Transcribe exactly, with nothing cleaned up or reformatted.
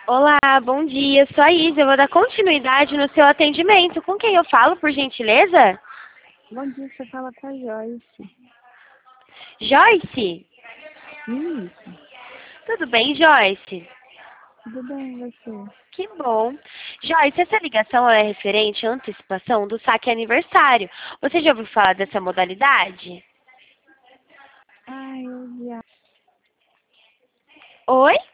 Olá, bom dia. Sou a Isa. Eu vou dar continuidade no seu atendimento. Com quem eu falo, por gentileza? Bom dia, você fala com a Joyce. Joyce? Isso, Tudo bem, Joyce? tudo bem, e você? Que bom. Joyce, essa ligação é referente à antecipação do saque aniversário. Você já ouviu falar dessa modalidade? Ah, eu já. Oi?